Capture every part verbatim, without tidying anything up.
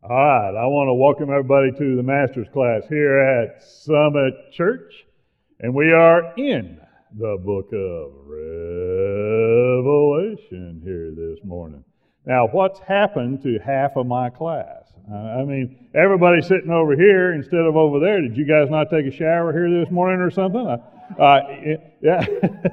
All right, I want to welcome everybody to the Master's class here at Summit Church, and we are in the book of Revelation here this morning. Now, what's happened to half of my class? Uh, I mean, everybody's sitting over here instead of over there. Did you guys not take a shower here this morning or something? Uh, uh, yeah.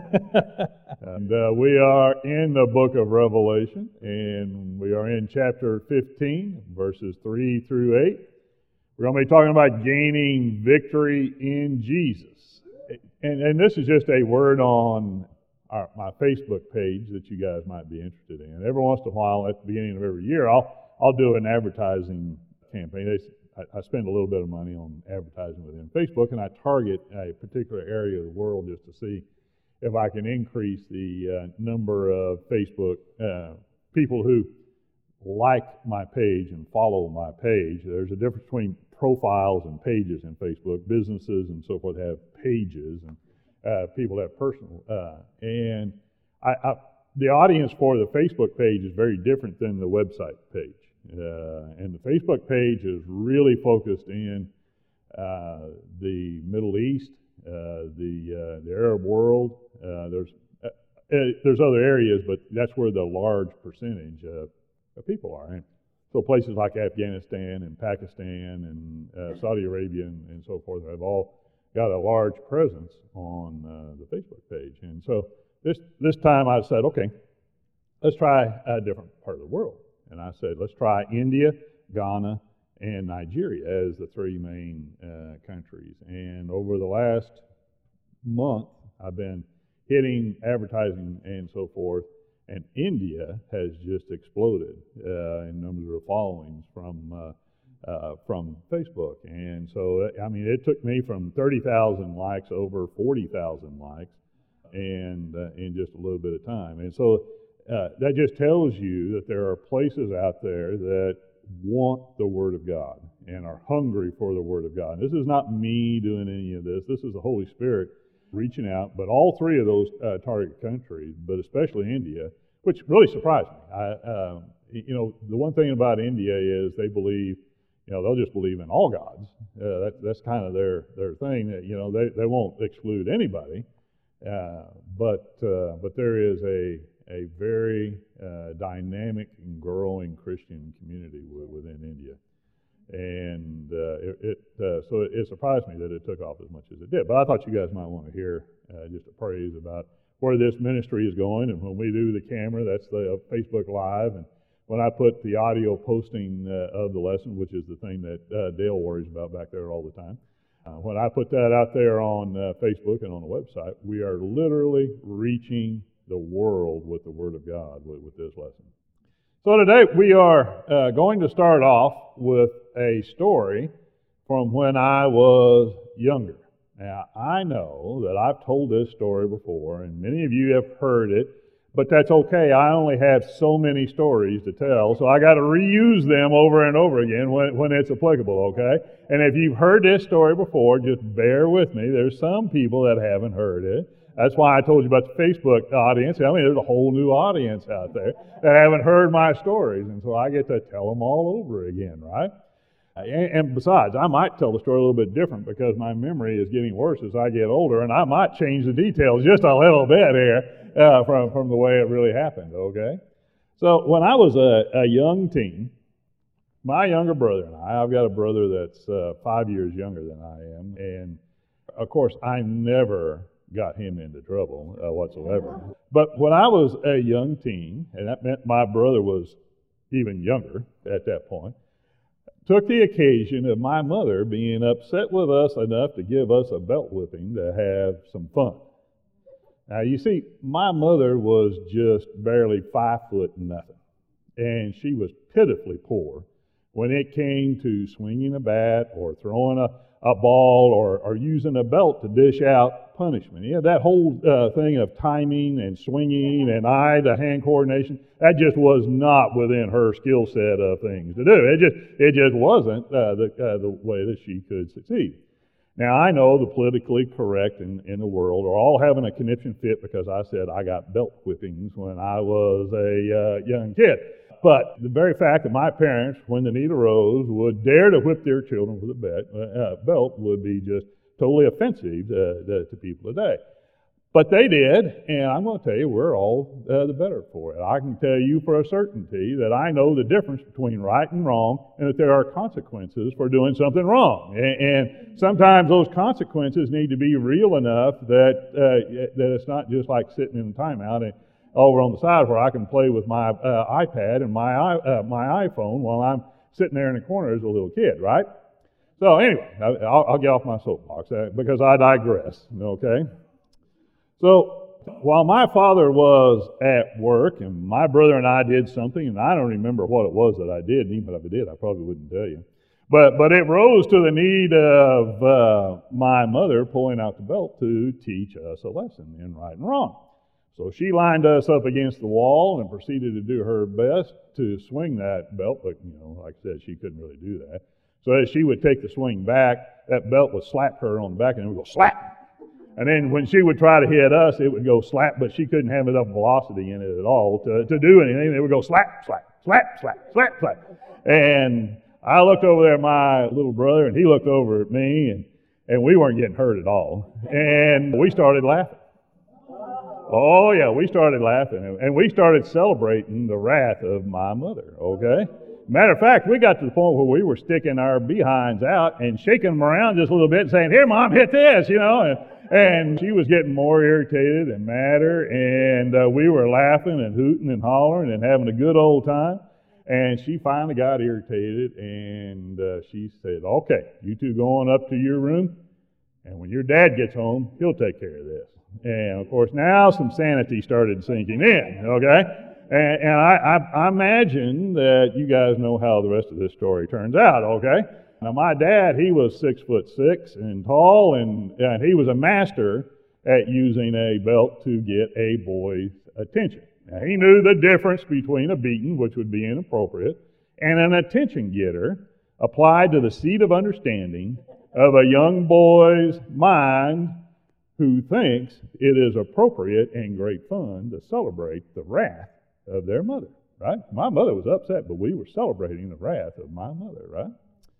And uh, we are in the book of Revelation, and we are in chapter fifteen, verses three through eight. We're going to be talking about gaining victory in Jesus. And, and this is just a word on our, my Facebook page that you guys might be interested in. Every once in a while, at the beginning of every year, I'll I'll do an advertising campaign. They, I, I spend a little bit of money on advertising within Facebook, and I target a particular area of the world just to see if I can increase the uh, number of Facebook uh, people who like my page and follow my page. There's a difference between profiles and pages in Facebook. Businesses and so forth have pages, and uh, people have personal. Uh, and I, I, the audience for the Facebook page is very different than the website page. Uh, and the Facebook page is really focused in uh, the Middle East, uh, the uh, the Arab world. Uh, there's uh, there's other areas, but that's where the large percentage of, of people are. And so places like Afghanistan and Pakistan and uh, Saudi Arabia and, and so forth have all got a large presence on uh, the Facebook page. And so this this time I said, okay, let's try a different part of the world. And I said, let's try India, Ghana, and Nigeria as the three main uh, countries. And over the last month, I've been hitting advertising and so forth, and India has just exploded uh, in numbers of followings from uh, uh, from Facebook. And so, I mean, it took me from thirty thousand likes over forty thousand likes, and uh, in just a little bit of time. And so uh, that just tells you that there are places out there that want the Word of God and are hungry for the Word of God. This is not me doing any of this. This is the Holy Spirit reaching out. But all three of those uh, target countries, but especially India, which really surprised me. I, uh, you know, the one thing about India is they believe, you know, they'll just believe in all gods. Uh, that, that's kind of their, their thing. That, you know, they, they won't exclude anybody. Uh, but uh, but there is a a very uh, dynamic and growing Christian community w- within India. And uh, it, it uh, so it, it surprised me that it took off as much as it did. But I thought you guys might want to hear uh, just a praise about where this ministry is going. And when we do the camera, that's the uh, Facebook Live. And when I put the audio posting uh, of the lesson, which is the thing that uh, Dale worries about back there all the time, uh, when I put that out there on uh, Facebook and on the website, we are literally reaching the world with the Word of God with, with this lesson. So today we are uh, going to start off with a story from when I was younger. Now, I know that I've told this story before, and many of you have heard it, but that's okay. I only have so many stories to tell, so I got to reuse them over and over again when, when it's applicable, okay? And if you've heard this story before, just bear with me. There's some people that haven't heard it. That's why I told you about the Facebook audience. I mean, there's a whole new audience out there that haven't heard my stories, and so I get to tell them all over again, right? And, and besides, I might tell the story a little bit different because my memory is getting worse as I get older, and I might change the details just a little bit here uh, from, from the way it really happened, okay? So when I was a, a young teen, my younger brother and I, I've got a brother that's uh, five years younger than I am, and of course, I never got him into trouble uh, whatsoever. But when I was a young teen, and that meant my brother was even younger at that point, took the occasion of my mother being upset with us enough to give us a belt whipping to have some fun. Now, you see, my mother was just barely five foot nothing, and she was pitifully poor when it came to swinging a bat or throwing a, a ball or, or using a belt to dish out punishment. Yeah, that whole uh, thing of timing and swinging and eye-to-hand coordination, that just was not within her skill set of things to do. It just it just wasn't uh, the uh, the way that she could succeed. Now, I know the politically correct in, in the world are all having a conniption fit because I said I got belt whippings when I was a uh, young kid. but the very fact that my parents, when the need arose, would dare to whip their children with a bet, uh, belt would be just totally offensive uh, to, to people today. But they did, and I'm going to tell you, we're all uh, the better for it. I can tell you for a certainty that I know the difference between right and wrong, and that there are consequences for doing something wrong. And, and sometimes those consequences need to be real enough that uh, that it's not just like sitting in a timeout and over on the side where I can play with my uh, iPad and my uh, my iPhone while I'm sitting there in the corner as a little kid, right? So anyway, I'll, I'll get off my soapbox uh, because I digress. Okay. So while my father was at work and my brother and I did something, and I don't remember what it was that I did, and even if I did, I probably wouldn't tell you. But but it rose to the need of uh, my mother pulling out the belt to teach us a lesson in right and wrong. So she lined us up against the wall and proceeded to do her best to swing that belt, but you know, like I said, she couldn't really do that. So as she would take the swing back, that belt would slap her on the back, and it would go slap. And then when she would try to hit us, it would go slap, but she couldn't have enough velocity in it at all to, to do anything. It would go slap, slap, slap, slap, slap, slap. And I looked over there at my little brother, and he looked over at me, and, and we weren't getting hurt at all. And we started laughing. Oh, yeah, we started laughing. And we started celebrating the wrath of my mother, okay? Matter of fact, we got to the point where we were sticking our behinds out and shaking them around just a little bit, saying, "Here, Mom, hit this," you know. And, And she was getting more irritated and madder, and uh, we were laughing and hooting and hollering and having a good old time. And she finally got irritated, and uh, she said, "Okay, you two go on up to your room, and when your dad gets home, he'll take care of this." And of course, now some sanity started sinking in, okay? And, and I, I, I imagine that you guys know how the rest of this story turns out, okay? Now, my dad, he was six foot six and tall, and, and he was a master at using a belt to get a boy's attention. Now, he knew the difference between a beating, which would be inappropriate, and an attention getter applied to the seat of understanding of a young boy's mind who thinks it is appropriate and great fun to celebrate the wrath of their mother, right? My mother was upset, but we were celebrating the wrath of my mother, right?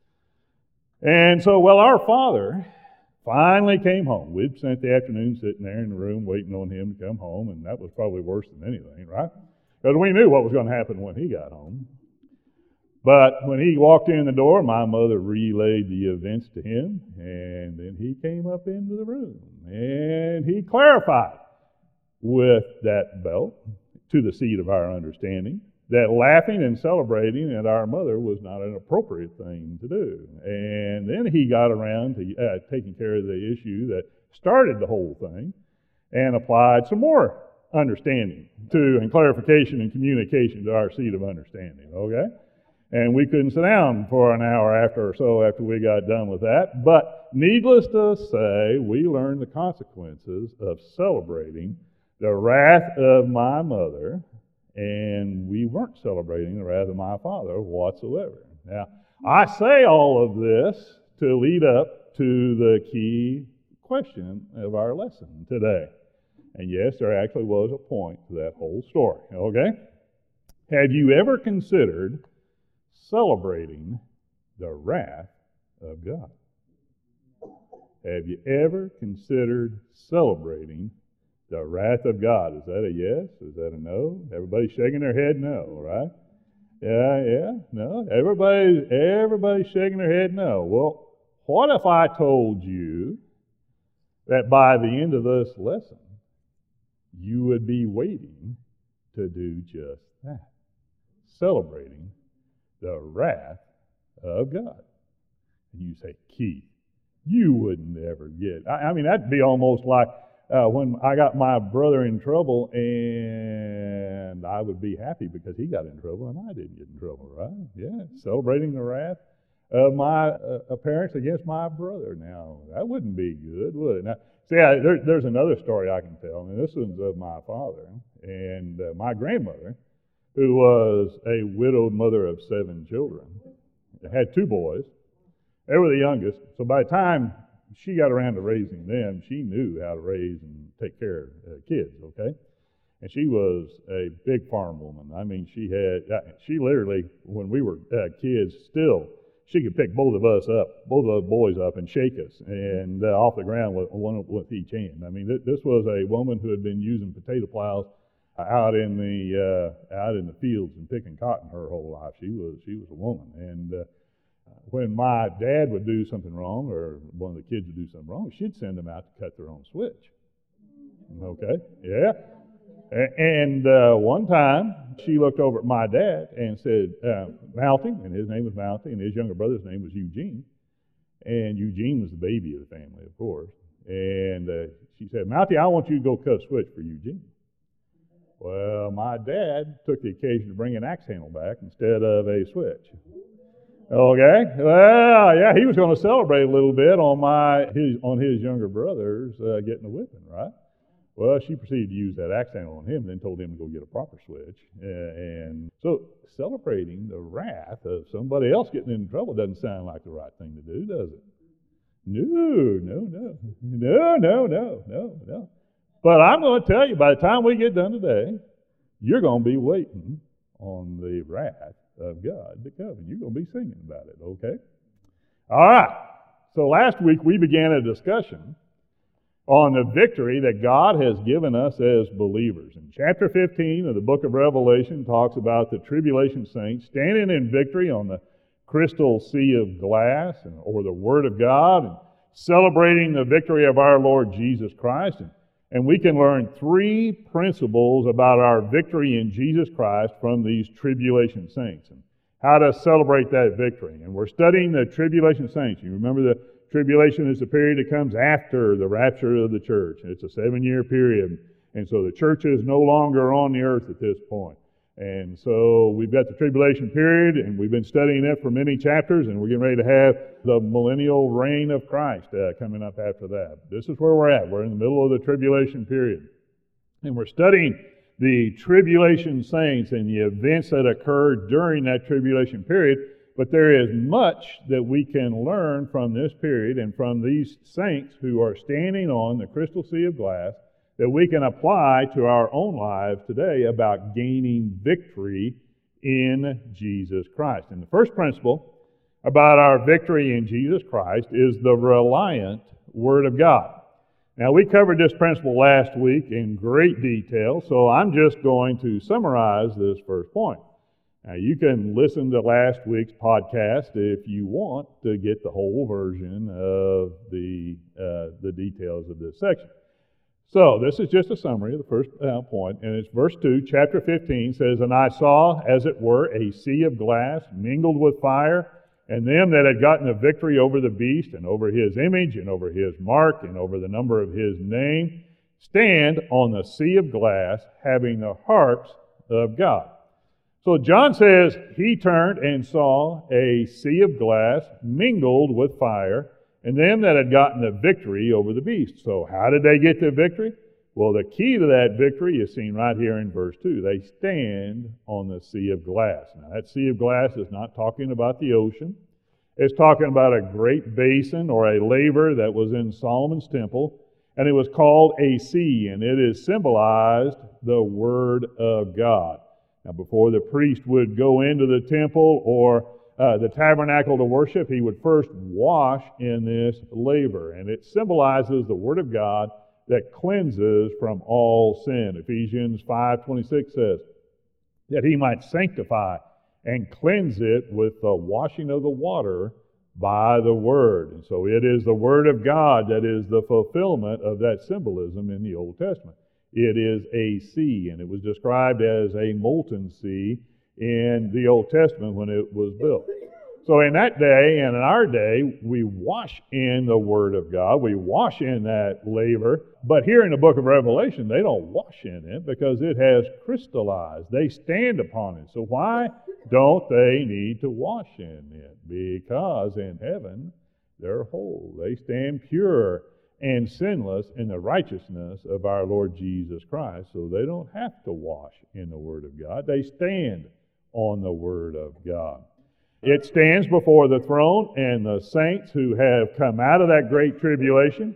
And so, well, our father finally came home. We'd spent the afternoon sitting there in the room waiting on him to come home, and that was probably worse than anything, right? Because we knew what was going to happen when he got home. But when he walked in the door, my mother relayed the events to him, and then he came up into the room, and he clarified with that belt to the seat of our understanding that laughing and celebrating at our mother was not an appropriate thing to do. And then he got around to uh, taking care of the issue that started the whole thing and applied some more understanding to and clarification and communication to our seat of understanding, okay? And we couldn't sit down for an hour after or so after we got done with that. But needless to say, we learned the consequences of celebrating the wrath of my mother, and we weren't celebrating the wrath of my father whatsoever. Now, I say all of this to lead up to the key question of our lesson today. And yes, there actually was a point to that whole story, okay? Have you ever considered celebrating the wrath of God? Have you ever considered celebrating the wrath of God? Is that a yes? Is that a no? Everybody's shaking their head no, right? Yeah, yeah, no. Everybody, everybody's shaking their head no. Well, what if I told you that by the end of this lesson, you would be waiting to do just that, celebrating the wrath of God? And you say, Keith, you would never get. I, I mean, that'd be almost like uh, when I got my brother in trouble, and I would be happy because he got in trouble and I didn't get in trouble, right? Yeah, celebrating the wrath of my uh, parents against my brother. Now, that wouldn't be good, would it? Now, see, I, there, there's another story I can tell, and this one's of my father and uh, my grandmother, who was a widowed mother of seven children. Had two boys. They were the youngest, so by the time she got around to raising them, she knew how to raise and take care of uh, kids, okay? And she was a big farm woman. I mean, she had, she literally, when we were uh, kids still, she could pick both of us up, both of the boys up, and shake us and uh, off the ground with one with each hand. I mean, th- this was a woman who had been using potato plows out in the uh, out in the fields and picking cotton her whole life. She was she was a woman. And uh, when my dad would do something wrong, or one of the kids would do something wrong, she'd send them out to cut their own switch. Okay, yeah. And uh, one time, she looked over at my dad and said, uh, Malty, and his name was Malty, and his younger brother's name was Eugene. And Eugene was the baby of the family, of course. And uh, she said, Malty, I want you to go cut a switch for Eugene. Well, my dad took the occasion to bring an axe handle back instead of a switch. Okay, well, yeah, he was going to celebrate a little bit on my his on his younger brother's uh, getting a whipping, right? Well, she proceeded to use that axe handle on him and then told him to go get a proper switch. Uh, and so celebrating the wrath of somebody else getting in trouble doesn't sound like the right thing to do, does it? No, no, no. No, no, no, no, no. But I'm going to tell you, by the time we get done today, you're going to be waiting on the wrath of God to come. And you're going to be singing about it, okay? All right. So last week we began a discussion on the victory that God has given us as believers. And chapter fifteen of the book of Revelation talks about the tribulation saints standing in victory on the crystal sea of glass, and, or the Word of God, and celebrating the victory of our Lord Jesus Christ. And, and we can learn three principles about our victory in Jesus Christ from these tribulation saints, and how to celebrate that victory. And we're studying the tribulation saints. You remember the tribulation is the period that comes after the rapture of the church. It's a seven-year period, and so the church is no longer on the earth at this point. And so we've got the tribulation period, and we've been studying it for many chapters, and we're getting ready to have the millennial reign of Christ uh, coming up after that. This is where we're at. We're in the middle of the tribulation period, and we're studying the tribulation saints and the events that occurred during that tribulation period. But there is much that we can learn from this period and from these saints who are standing on the crystal sea of glass that we can apply to our own lives today about gaining victory in Jesus Christ. And the first principle about our victory in Jesus Christ is the reliant Word of God. Now, we covered this principle last week in great detail, so I'm just going to summarize this first point. Now, you can listen to last week's podcast if you want to get the whole version of the uh, the details of this section. So, this is just a summary of the first uh, point, and it's verse two, chapter fifteen says, And I saw, as it were, a sea of glass mingled with fire, and them that had gotten the victory over the beast, and over his image, and over his mark, and over the number of his name, stand on the sea of glass, having the harps of God. So John says he turned and saw a sea of glass mingled with fire, and them that had gotten the victory over the beast. So how did they get the victory? Well, the key to that victory is seen right here in verse two. They stand on the sea of glass. Now, that sea of glass is not talking about the ocean. It's talking about a great basin or a laver that was in Solomon's temple, and it was called a sea, and it is symbolized the Word of God. Now, before the priest would go into the temple or uh, the tabernacle to worship, he would first wash in this laver, and it symbolizes the Word of God that cleanses from all sin. Ephesians five twenty-six says that he might sanctify and cleanse it with the washing of the water by the Word. And so it is the Word of God that is the fulfillment of that symbolism in the Old Testament. It is a sea, and it was described as a molten sea in the Old Testament when it was built. So in that day and in our day, we wash in the Word of God. We wash in that laver. But here in the book of Revelation, they don't wash in it because it has crystallized. They stand upon it. So why don't they need to wash in it? Because in heaven, they're whole. They stand pure and sinless in the righteousness of our Lord Jesus Christ. So they don't have to wash in the Word of God. They stand on the Word of God. It stands before the throne, and the saints who have come out of that great tribulation,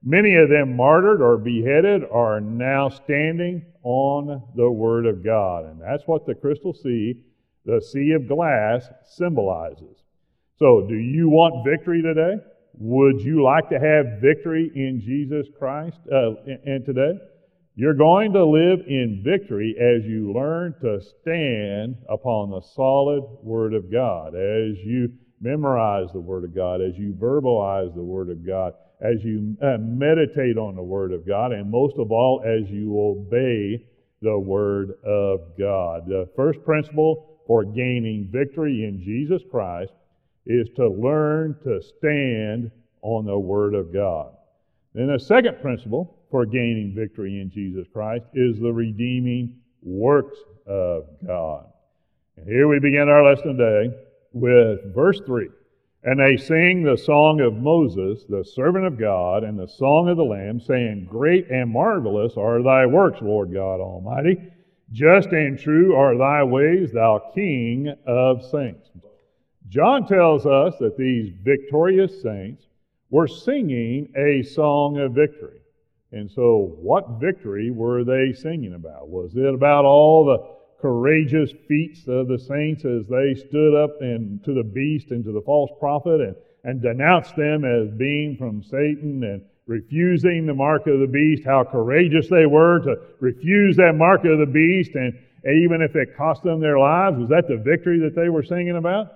Many of them martyred or beheaded are now standing on the Word of God. And that's what the crystal sea, the sea of glass, symbolizes. So, do you want victory today? Would you like to have victory in Jesus Christ uh, and today? You're going to live in victory as you learn to stand upon the solid Word of God, as you memorize the Word of God, as you verbalize the Word of God, as you uh, meditate on the Word of God, and most of all, as you obey the Word of God. The first principle for gaining victory in Jesus Christ is to learn to stand on the Word of God. Then the second principle for gaining victory in Jesus Christ is the redeeming works of God. And here we begin our lesson today with verse three. And they sing the song of Moses, the servant of God, and the song of the Lamb, saying, Great and marvelous are thy works, Lord God Almighty. Just and true are thy ways, thou King of saints. John tells us that these victorious saints were singing a song of victory. And so what victory were they singing about? Was it about all the courageous feats of the saints as they stood up and to the beast and to the false prophet and, and denounced them as being from Satan and refusing the mark of the beast, how courageous they were to refuse that mark of the beast, and, and even if it cost them their lives? Was that the victory that they were singing about?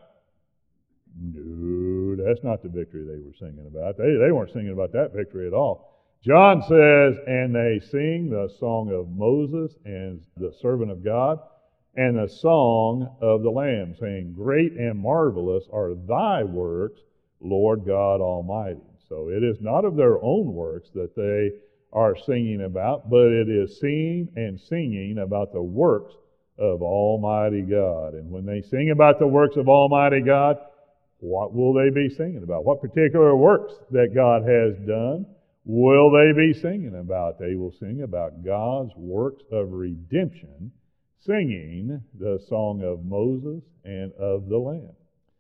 No, that's not the victory they were singing about. They, they weren't singing about that victory at all. John says, and they sing the song of Moses and the servant of God, and the song of the Lamb, saying, Great and marvelous are thy works, Lord God Almighty. So it is not of their own works that they are singing about, but it is singing and singing about the works of Almighty God. And when they sing about the works of Almighty God, what will they be singing about? What particular works that God has done will they be singing about? They will sing about God's works of redemption, singing the song of Moses and of the Lamb.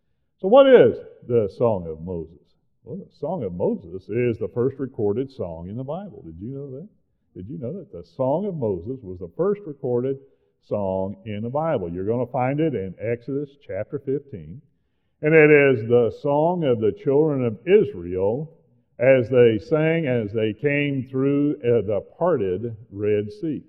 So what is the song of Moses? Well, the song of Moses is the first recorded song in the Bible. Did you know that? Did you know that the song of Moses was the first recorded song in the Bible? You're going to find it in Exodus chapter fifteen. And it is the song of the children of Israel as they sang as they came through uh, the parted Red Sea.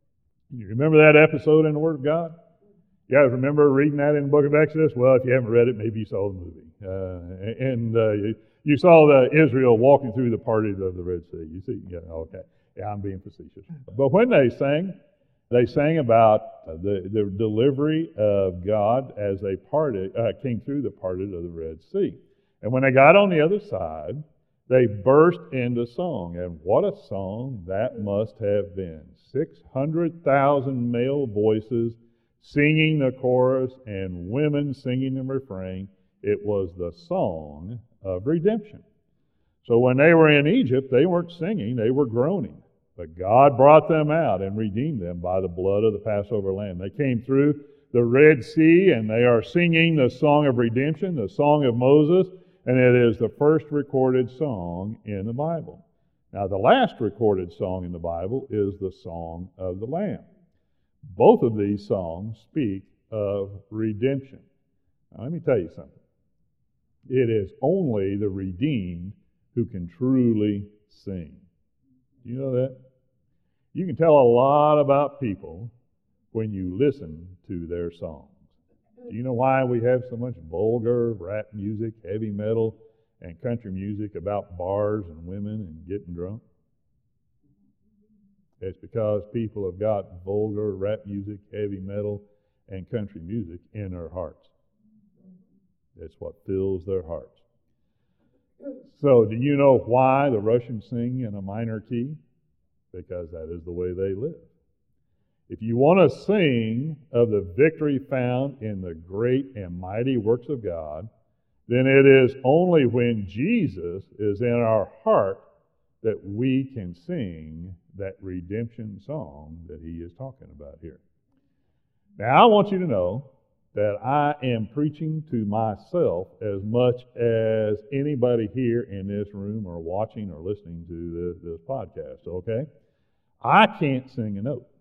You remember that episode in the Word of God? You guys remember reading that in the book of Exodus? Well, if you haven't read it, maybe you saw the movie. Uh, and uh, you, you saw the Israel walking through the parting of the Red Sea. You see, yeah, okay. Yeah, I'm being facetious. But when they sang, they sang about the, the delivery of God as they parted, uh, came through the parted of the Red Sea. And when they got on the other side, they burst into song. And what a song that must have been. six hundred thousand male voices singing the chorus and women singing the refrain. It was the song of redemption. So when they were in Egypt, they weren't singing, they were groaning. But God brought them out and redeemed them by the blood of the Passover lamb. They came through the Red Sea and they are singing the song of redemption, the song of Moses, and it is the first recorded song in the Bible. Now, the last recorded song in the Bible is the Song of the Lamb. Both of these songs speak of redemption. Now, let me tell you something. It is only the redeemed who can truly sing. Do you know that? You can tell a lot about people when you listen to their songs. Do you know why we have so much vulgar rap music, heavy metal, and country music about bars and women and getting drunk? It's because people have got vulgar rap music, heavy metal, and country music in their hearts. It's what fills their hearts. So, do you know why the Russians sing in a minor key? Because that is the way they live. If you want to sing of the victory found in the great and mighty works of God, then it is only when Jesus is in our heart that we can sing that redemption song that he is talking about here. Now, I want you to know that I am preaching to myself as much as anybody here in this room or watching or listening to this, this podcast, okay? I can't sing a note.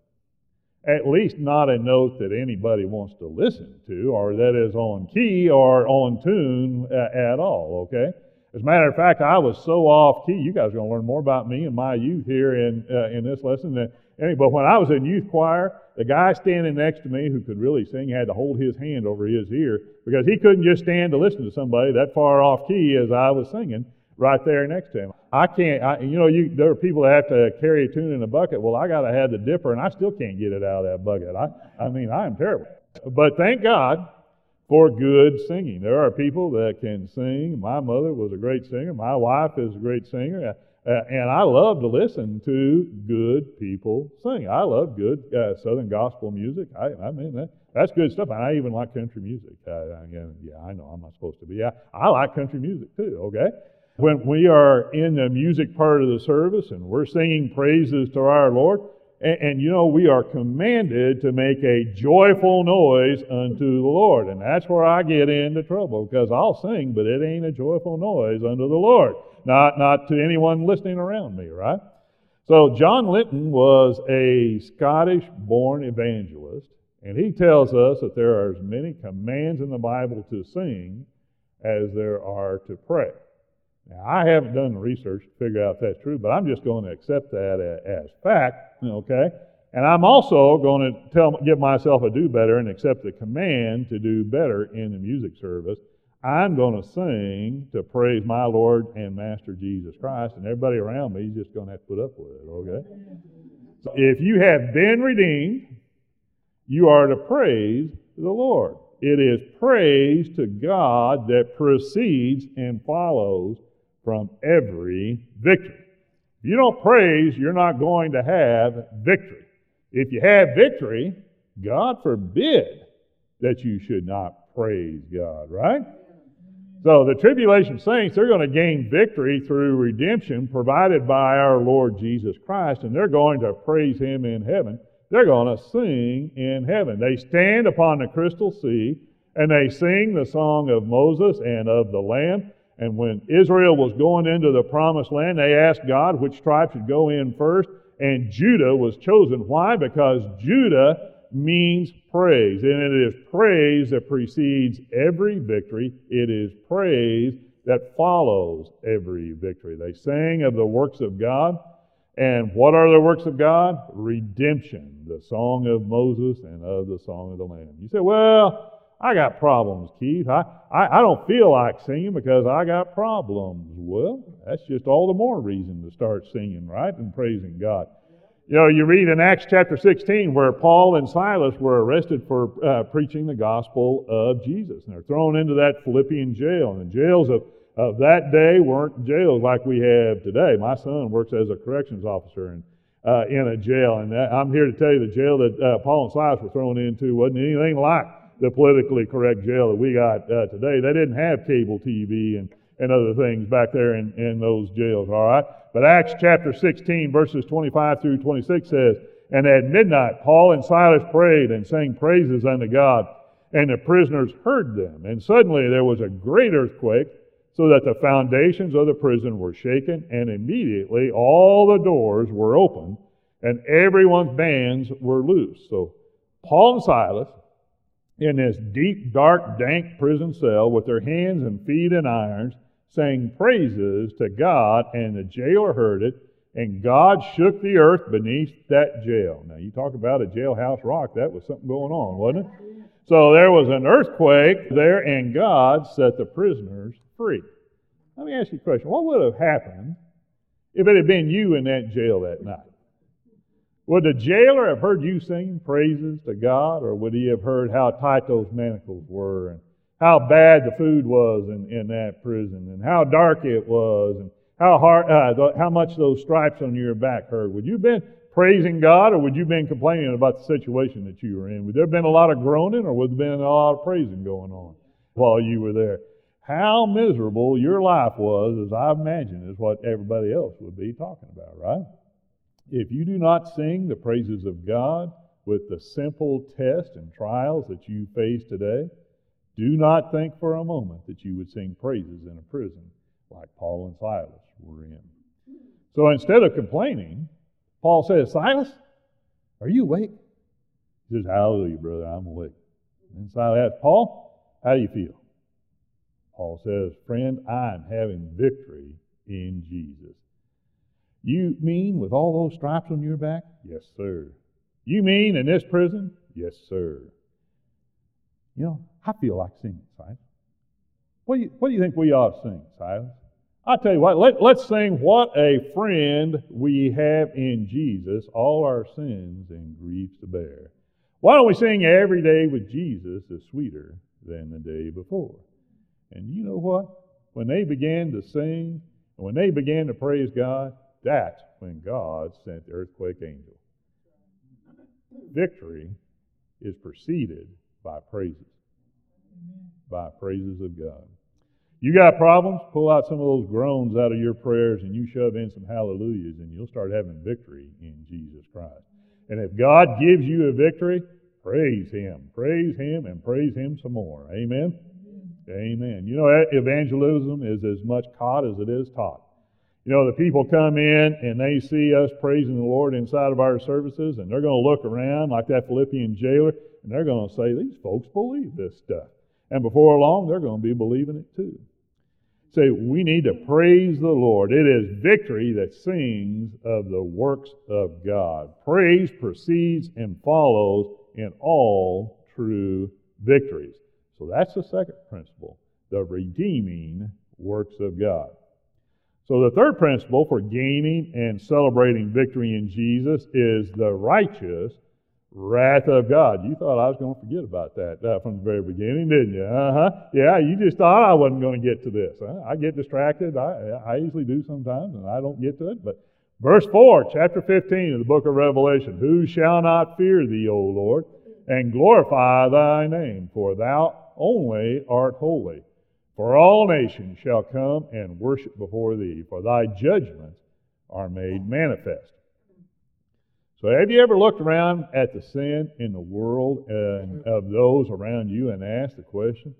At least not a note that anybody wants to listen to or that is on key or on tune uh, at all, okay? As a matter of fact, I was so off key. You guys are going to learn more about me and my youth here in uh, in this lesson than any. But when I was in youth choir, the guy standing next to me who could really sing had to hold his hand over his ear because he couldn't just stand to listen to somebody that far off key as I was singing right there next to him. I can't, I, you know, you, there are people that have to carry a tune in a bucket. Well, I got to have the dipper, and I still can't get it out of that bucket. I, I mean, I am terrible. But thank God for good singing. There are people that can sing. My mother was a great singer. My wife is a great singer. Uh, and I love to listen to good people sing. I love good uh, Southern gospel music. I, I mean, that, that's good stuff. And I even like country music. Uh, I, yeah, I know I'm not supposed to be. Yeah, I like country music too, okay? When we are in the music part of the service and we're singing praises to our Lord, and, and you know, we are commanded to make a joyful noise unto the Lord. And that's where I get into trouble, because I'll sing, but it ain't a joyful noise unto the Lord. Not, not to anyone listening around me, right? So John Linton was a Scottish-born evangelist, and he tells us that there are as many commands in the Bible to sing as there are to pray. Now, I haven't done the research to figure out if that's true, but I'm just going to accept that as fact, okay? And I'm also going to tell, give myself a do better and accept the command to do better in the music service. I'm going to sing to praise my Lord and Master Jesus Christ, and everybody around me is just going to have to put up with it, okay? So if you have been redeemed, you are to praise the Lord. It is praise to God that precedes and follows from every victory. If you don't praise, you're not going to have victory. If you have victory, God forbid that you should not praise God, right? So the tribulation saints, they're going to gain victory through redemption provided by our Lord Jesus Christ, and they're going to praise Him in heaven. They're going to sing in heaven. They stand upon the crystal sea, and they sing the song of Moses and of the Lamb. And when Israel was going into the promised land, they asked God which tribe should go in first, and Judah was chosen. Why? Because Judah means praise, and it is praise that precedes every victory. It is praise that follows every victory. They sang of the works of God. And what are the works of God? Redemption, the song of Moses and of the song of the Lamb. You say, well, I got problems, Keith. I, I, I don't feel like singing because I got problems. Well, that's just all the more reason to start singing, right, and praising God. You know, you read in Acts chapter sixteen where Paul and Silas were arrested for uh, preaching the gospel of Jesus. And they're thrown into that Philippian jail. And the jails of, of that day weren't jails like we have today. My son works as a corrections officer and uh, in a jail. And that, I'm here to tell you the jail that uh, Paul and Silas were thrown into wasn't anything like the politically correct jail that we got uh, today. They didn't have cable T V and, and other things back there in, in those jails, all right? But Acts chapter sixteen, verses twenty-five through twenty-six says, And at midnight Paul and Silas prayed and sang praises unto God, and the prisoners heard them. And suddenly there was a great earthquake, so that the foundations of the prison were shaken, and immediately all the doors were opened, and everyone's bands were loosed. So Paul and Silas, in this deep, dark, dank prison cell with their hands and feet in irons, sang praises to God, and the jailer heard it, and God shook the earth beneath that jail. Now, you talk about a jailhouse rock, that was something going on, wasn't it? So there was an earthquake there, and God set the prisoners free. Let me ask you a question. What would have happened if it had been you in that jail that night? Would the jailer have heard you singing praises to God, or would he have heard how tight those manacles were, and how bad the food was in, in that prison, and how dark it was, and how hard, uh, the, how much those stripes on your back hurt? Would you have been praising God, or would you have been complaining about the situation that you were in? Would there have been a lot of groaning, or would there have been a lot of praising going on while you were there? How miserable your life was, as I imagine, is what everybody else would be talking about, right? If you do not sing the praises of God, with the simple tests and trials that you face today, do not think for a moment that you would sing praises in a prison like Paul and Silas were in. So instead of complaining, Paul says, Silas, are you awake? He says, hallelujah, brother, I'm awake. And Silas asks, Paul, how do you feel? Paul says, friend, I'm having victory in Jesus. You mean with all those stripes on your back? Yes, sir. You mean in this prison? Yes, sir. You know, I feel like singing, Silas. What do you, what do you think we ought to sing, Silas? I'll tell you what, let, let's sing what a friend we have in Jesus, all our sins and griefs to bear. Why don't we sing every day with Jesus is sweeter than the day before? And you know what? When they began to sing, and when they began to praise God, that's when God sent the earthquake angel. Victory is preceded by praises, by praises of God. You got problems? Pull out some of those groans out of your prayers and you shove in some hallelujahs and you'll start having victory in Jesus Christ. And if God gives you a victory, praise Him. Praise Him and praise Him some more. Amen? Amen. You know, evangelism is as much caught as it is taught. You know, the people come in and they see us praising the Lord inside of our services, and they're going to look around like that Philippian jailer, and they're going to say, these folks believe this stuff. And before long, they're going to be believing it too. Say, so we need to praise the Lord. It is victory that sings of the works of God. Praise precedes and follows in all true victories. So that's the second principle, the redeeming works of God. So the third principle for gaining and celebrating victory in Jesus is the righteous wrath of God. You thought I was going to forget about that uh, from the very beginning, didn't you? Uh-huh. Yeah, you just thought I wasn't going to get to this. Huh? I get distracted. I, I easily do sometimes, and I don't get to it. But verse four, chapter fifteen of the book of Revelation, who shall not fear thee, O Lord, and glorify thy name, for thou only art holy. For all nations shall come and worship before thee, for thy judgments are made manifest. So have you ever looked around at the sin in the world and of those around you and asked the question,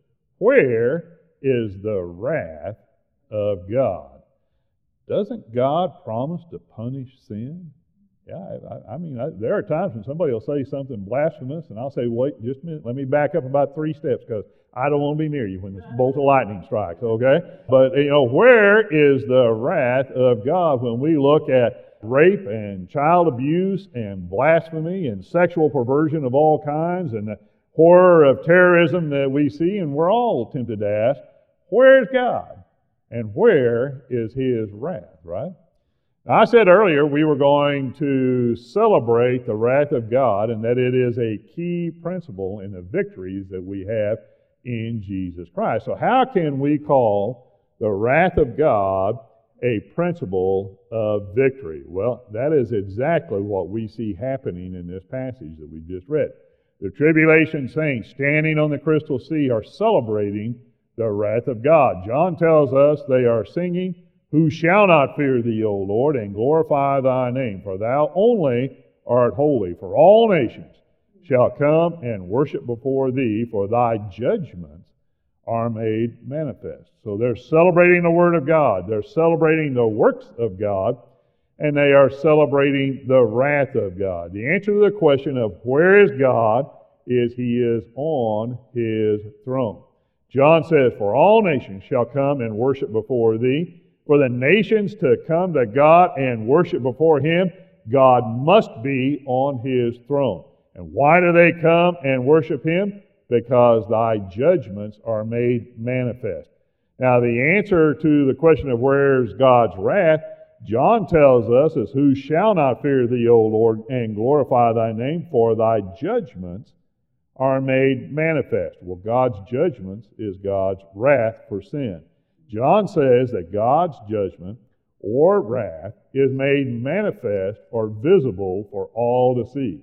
where is the wrath of God? Doesn't God promise to punish sin? Yeah, I, I mean, I, there are times when somebody will say something blasphemous, and I'll say, wait just a minute, let me back up about three steps, because I don't want to be near you when this bolt of lightning strikes, okay? But, you know, where is the wrath of God when we look at rape and child abuse and blasphemy and sexual perversion of all kinds and the horror of terrorism that we see? And we're all tempted to ask, where's God? And where is His wrath, right? Now, I said earlier we were going to celebrate the wrath of God and that it is a key principle in the victories that we have in Jesus Christ. So how can we call the wrath of God a principle of victory? Well, that is exactly what we see happening in this passage that we just read. The tribulation saints standing on the crystal sea are celebrating the wrath of God. John tells us they are singing, who shall not fear thee, O Lord, and glorify thy name, for thou only art holy. For all nations shall come and worship before thee, for thy judgments are made manifest. So they're celebrating the Word of God, they're celebrating the works of God, and they are celebrating the wrath of God. The answer to the question of where is God is He is on His throne. John says, for all nations shall come and worship before thee. For the nations to come to God and worship before Him, God must be on His throne. And why do they come and worship Him? Because thy judgments are made manifest. Now, the answer to the question of where's God's wrath, John tells us, is who shall not fear thee, O Lord, and glorify thy name, for thy judgments are made manifest. Well, God's judgments is God's wrath for sin. John says that God's judgment or wrath is made manifest or visible for all to see.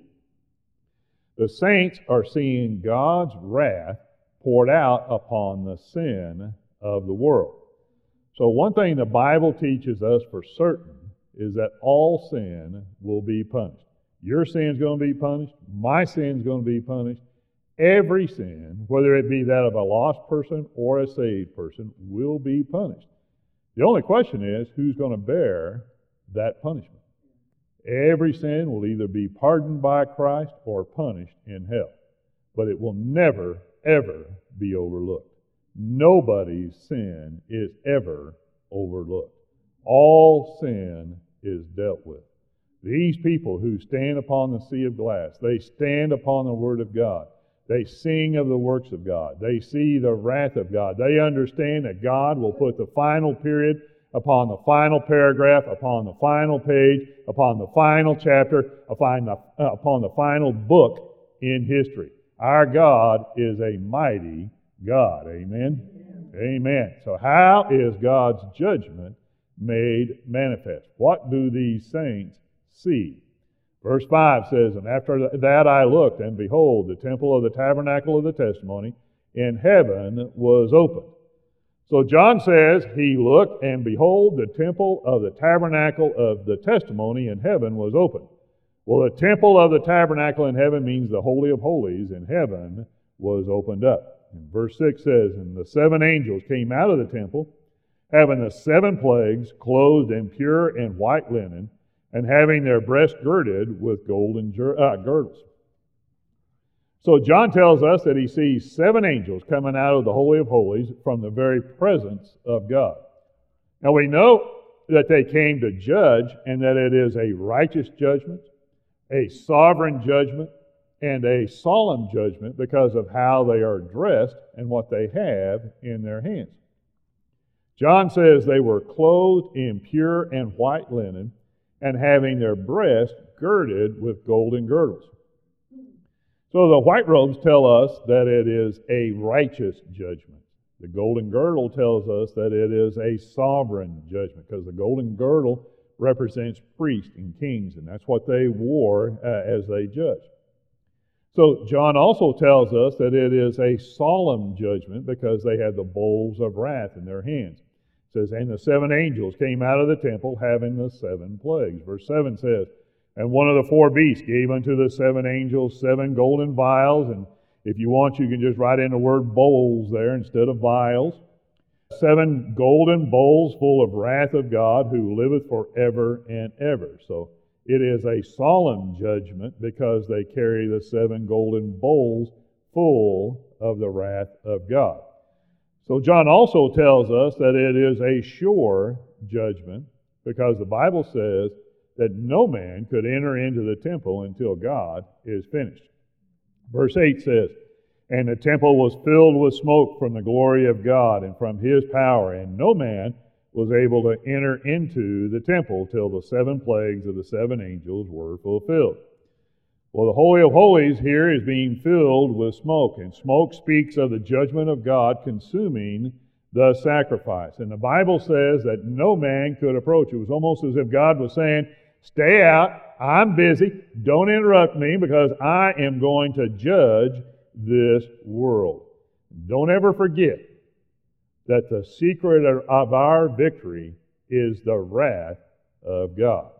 The saints are seeing God's wrath poured out upon the sin of the world. So one thing the Bible teaches us for certain is that all sin will be punished. Your sin's going to be punished. My sin's going to be punished. Every sin, whether it be that of a lost person or a saved person, will be punished. The only question is, who's going to bear that punishment? Every sin will either be pardoned by Christ or punished in hell. But it will never, ever be overlooked. Nobody's sin is ever overlooked. All sin is dealt with. These people who stand upon the sea of glass, they stand upon the Word of God. They sing of the works of God. They see the wrath of God. They understand that God will put the final period upon the final paragraph, upon the final page, upon the final chapter, upon the, uh, upon the final book in history. Our God is a mighty God. Amen? Amen. Amen. So how is God's judgment made manifest? What do these saints see? Verse five says, "And after that I looked, and behold, the temple of the tabernacle of the testimony in heaven was opened." So John says he looked, and behold, the temple of the tabernacle of the testimony in heaven was opened. Well, the temple of the tabernacle in heaven means the Holy of Holies in heaven was opened up. And verse six says, "And the seven angels came out of the temple, having the seven plagues, clothed in pure and white linen, and having their breasts girded with golden uh, girdles." So John tells us that he sees seven angels coming out of the Holy of Holies from the very presence of God. Now we know that they came to judge, and that it is a righteous judgment, a sovereign judgment, and a solemn judgment because of how they are dressed and what they have in their hands. John says they were clothed in pure and white linen, and having their breasts girded with golden girdles. So the white robes tell us that it is a righteous judgment. The golden girdle tells us that it is a sovereign judgment, because the golden girdle represents priests and kings, and that's what they wore uh, as they judged. So John also tells us that it is a solemn judgment because they had the bowls of wrath in their hands. It says, "And the seven angels came out of the temple having the seven plagues." Verse seven says, "And one of the four beasts gave unto the seven angels seven golden vials." And if you want, you can just write in the word bowls there instead of vials. "Seven golden bowls full of wrath of God, who liveth forever and ever." So it is a solemn judgment because they carry the seven golden bowls full of the wrath of God. So John also tells us that it is a sure judgment because the Bible says that no man could enter into the temple until God is finished. Verse eight says, "And the temple was filled with smoke from the glory of God and from His power, and no man was able to enter into the temple till the seven plagues of the seven angels were fulfilled." Well, the Holy of Holies here is being filled with smoke, and smoke speaks of the judgment of God consuming the sacrifice. And the Bible says that no man could approach. It was almost as if God was saying, "Stay out, I'm busy, don't interrupt me because I am going to judge this world." Don't ever forget that the secret of our victory is the wrath of God.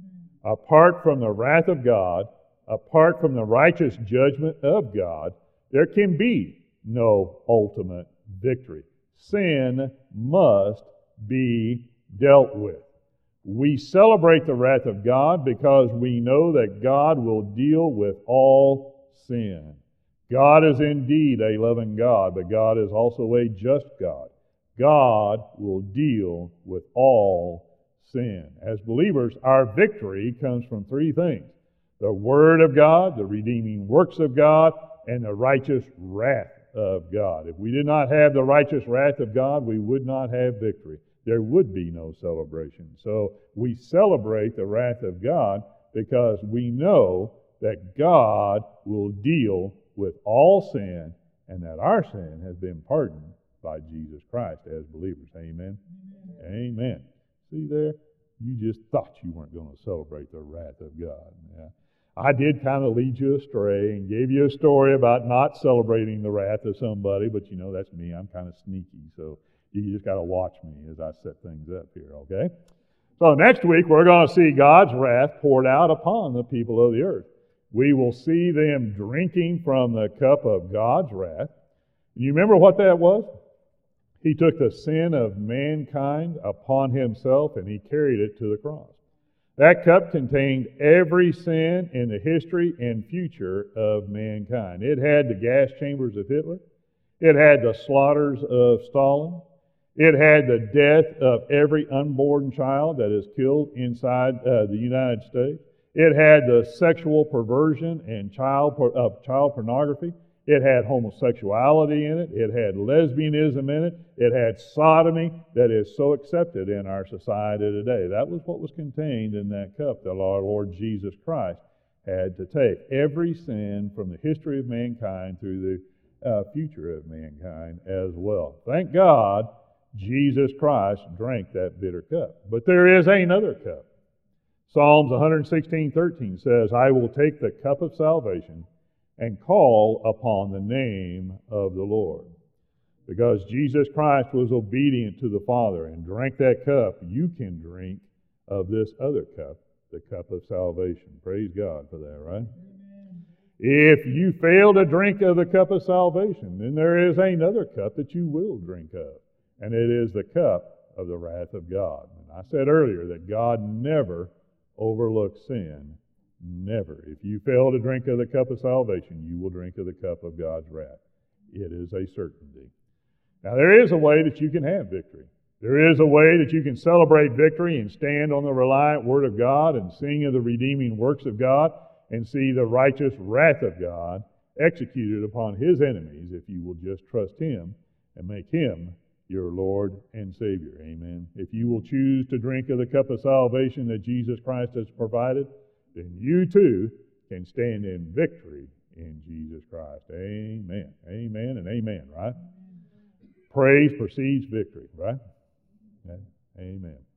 Apart from the wrath of God, apart from the righteous judgment of God, there can be no ultimate victory. Sin must be dealt with. We celebrate the wrath of God because we know that God will deal with all sin. God is indeed a loving God, but God is also a just God. God will deal with all sin. As believers, our victory comes from three things: the Word of God, the redeeming works of God, and the righteous wrath of God. If we did not have the righteous wrath of God, we would not have victory. There would be no celebration. So we celebrate the wrath of God because we know that God will deal with all sin and that our sin has been pardoned by Jesus Christ as believers. Amen? Amen. Amen. See there? You just thought you weren't going to celebrate the wrath of God. Yeah. I did kind of lead you astray and gave you a story about not celebrating the wrath of somebody, but you know, that's me. I'm kind of sneaky, so you just got to watch me as I set things up here, okay? So next week, we're going to see God's wrath poured out upon the people of the earth. We will see them drinking from the cup of God's wrath. You remember what that was? He took the sin of mankind upon himself and he carried it to the cross. That cup contained every sin in the history and future of mankind. It had the gas chambers of Hitler. It had the slaughters of Stalin. It had the death of every unborn child that is killed inside uh, the United States. It had the sexual perversion and child of uh, child pornography. It had homosexuality in it. It had lesbianism in it. It had sodomy that is so accepted in our society today. That was what was contained in that cup that our Lord Jesus Christ had to take. Every sin from the history of mankind through the uh, future of mankind as well. Thank God Jesus Christ drank that bitter cup. But there is another cup. Psalms one sixteen thirteen says, I will take the cup of salvation and call upon the name of the Lord. Because Jesus Christ was obedient to the Father and drank that cup, you can drink of this other cup, the cup of salvation. Praise God for that, right? Amen. If you fail to drink of the cup of salvation, then there is another cup that you will drink of, and it is the cup of the wrath of God. And I said earlier that God never overlooks sin. Never. If you fail to drink of the cup of salvation, you will drink of the cup of God's wrath. It is a certainty. Now, there is a way that you can have victory. There is a way that you can celebrate victory and stand on the reliant Word of God and sing of the redeeming works of God and see the righteous wrath of God executed upon His enemies if you will just trust Him and make Him your Lord and Savior. Amen. If you will choose to drink of the cup of salvation that Jesus Christ has provided, then you too can stand in victory in Jesus Christ. Amen. Amen and amen, right? Praise precedes victory, right? Amen.